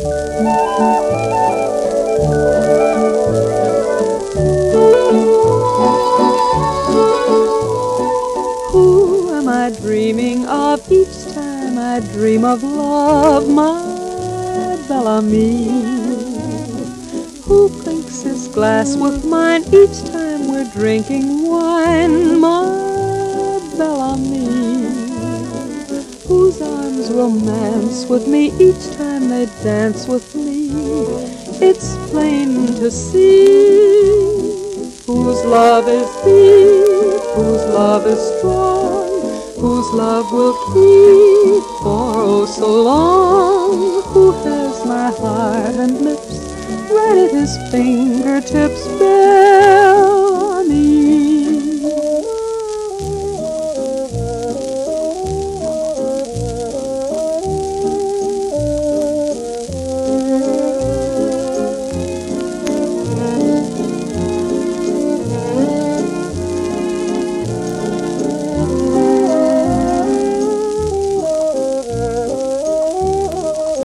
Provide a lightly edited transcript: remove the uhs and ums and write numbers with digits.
Who am I dreaming of each time I dream of love, my Bellamy? Who clinks his glass with mine each time we're drinking wine, my Bellamy? Whose arms romance with me each time they dance with me? It's plain to see whose love is deep, whose love is strong, whose love will keep for oh so long. Who has my heart and lips right at his fingertips bare?